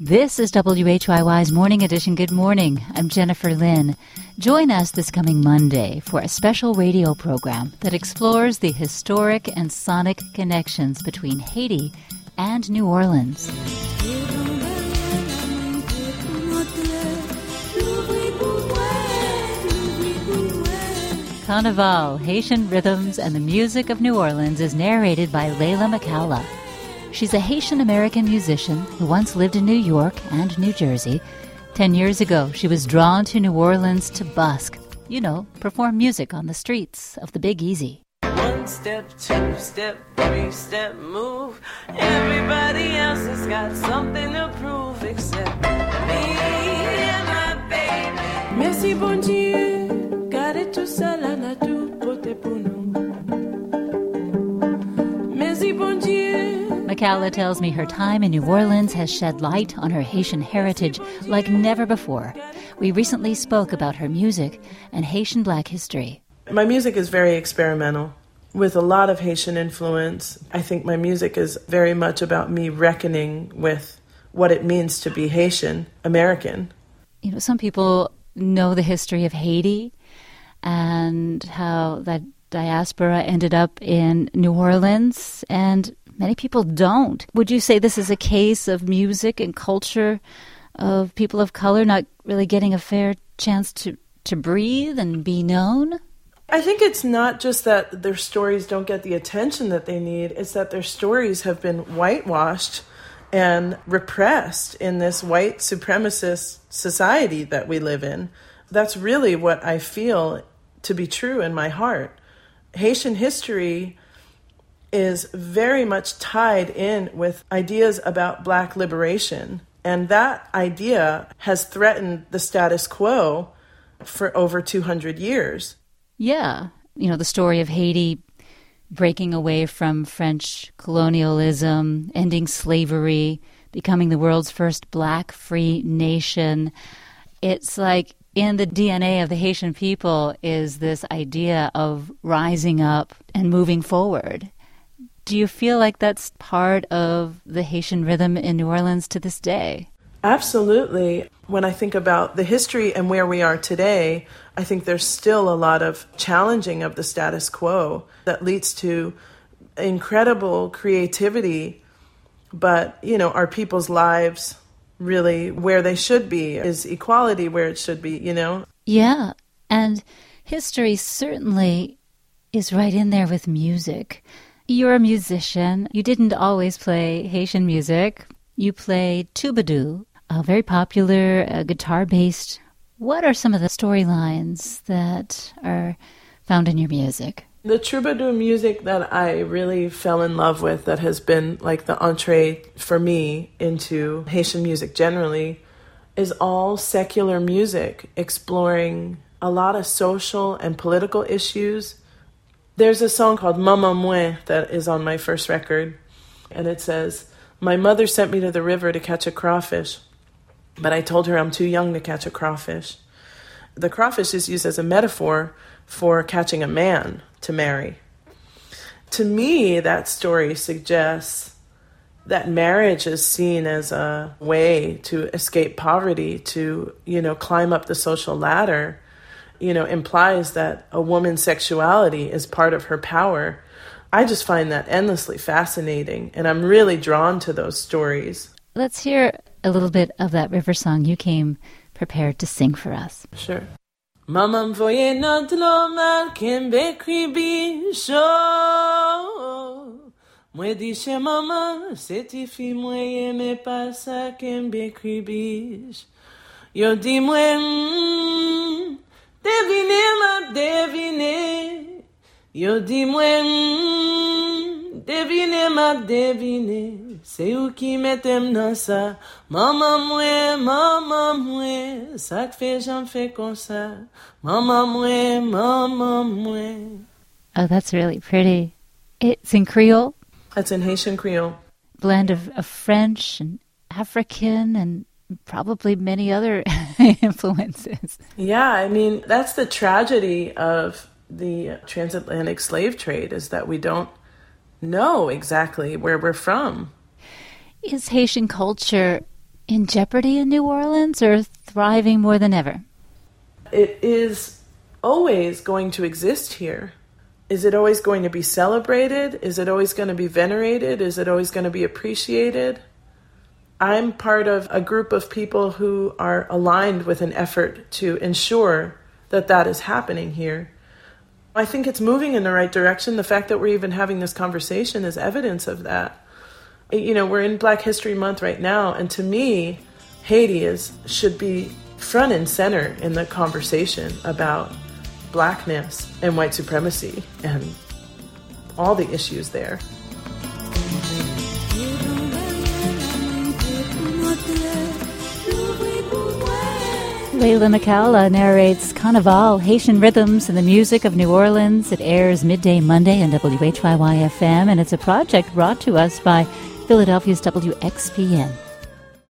This is WHYY's Morning Edition. Good morning. I'm Jennifer Lynn. Join us this coming Monday for a special radio program that explores the historic and sonic connections between Haiti and New Orleans. Carnival, Haitian Rhythms, and the Music of New Orleans is narrated by Layla McCalla. She's a Haitian-American musician who once lived in New York and New Jersey. 10 years ago, she was drawn to New Orleans to busk, perform music on the streets of the Big Easy. 1 step, 2 step, 3 step, move. Everybody else has got something to prove except me and my baby. Merci bon Dieu, car tout ça là n'a tout poté pour nous. Merci bon Dieu. McCalla tells me her time in New Orleans has shed light on her Haitian heritage like never before. We recently spoke about her music and Haitian Black history. My music is very experimental with a lot of Haitian influence. I think my music is very much about me reckoning with what it means to be Haitian American. Some people know the history of Haiti and how that diaspora ended up in New Orleans, and many people don't. Would you say this is a case of music and culture of people of color not really getting a fair chance to breathe and be known? I think it's not just that their stories don't get the attention that they need, it's that their stories have been whitewashed and repressed in this white supremacist society that we live in. That's really what I feel to be true in my heart. Haitian history is very much tied in with ideas about Black liberation. And that idea has threatened the status quo for over 200 years. Yeah. The story of Haiti breaking away from French colonialism, ending slavery, becoming the world's first Black free nation. It's like in the DNA of the Haitian people is this idea of rising up and moving forward. Do you feel like that's part of the Haitian rhythm in New Orleans to this day? Absolutely. When I think about the history and where we are today, I think there's still a lot of challenging of the status quo that leads to incredible creativity. But, our people's lives really where they should be, is equality where it should be, Yeah, and history certainly is right in there with music. You're a musician. You didn't always play Haitian music. You play Toubadou, a very popular guitar-based. What are some of the storylines that are found in your music? The troubadour music that I really fell in love with, that has been like the entree for me into Haitian music generally, is all secular music exploring a lot of social and political issues. There's a song called Maman Mouin that is on my first record, and it says, "My mother sent me to the river to catch a crawfish, but I told her I'm too young to catch a crawfish." The crawfish is used as a metaphor for catching a man to marry. To me, that story suggests that marriage is seen as a way to escape poverty, to, climb up the social ladder, implies that a woman's sexuality is part of her power. I just find that endlessly fascinating, and I'm really drawn to those stories. Let's hear a little bit of that river song you came prepared to sing for us. Sure. Maman voye nan tlo mal kembe kribi show. Mwen di che maman, se ti fi mwen yeme pa sa kembe kribi. Yo di mwen, devine ma devine. Yo di mwen, devine ma devine. Se ou ki metem nan sa, maman mwen, sa kfe jan fe kon sa, maman mwen. Oh, that's really pretty. It's in Creole? It's in Haitian Creole. Blend of French and African and probably many other influences. Yeah, that's the tragedy of the transatlantic slave trade, is that we don't know exactly where we're from. Is Haitian culture In jeopardy in New Orleans or thriving more than ever? It is always going to exist here. Is it always going to be celebrated? Is it always going to be venerated? Is it always going to be appreciated? I'm part of a group of people who are aligned with an effort to ensure that that is happening here. I think it's moving in the right direction. The fact that we're even having this conversation is evidence of that. You know, we're in Black History Month right now, and to me, Haiti should be front and center in the conversation about Blackness and white supremacy and all the issues there. Leila Mikaela narrates Carnival, Haitian Rhythms and the Music of New Orleans. It airs midday Monday on WHYY-FM, and it's a project brought to us by Philadelphia's WXPN.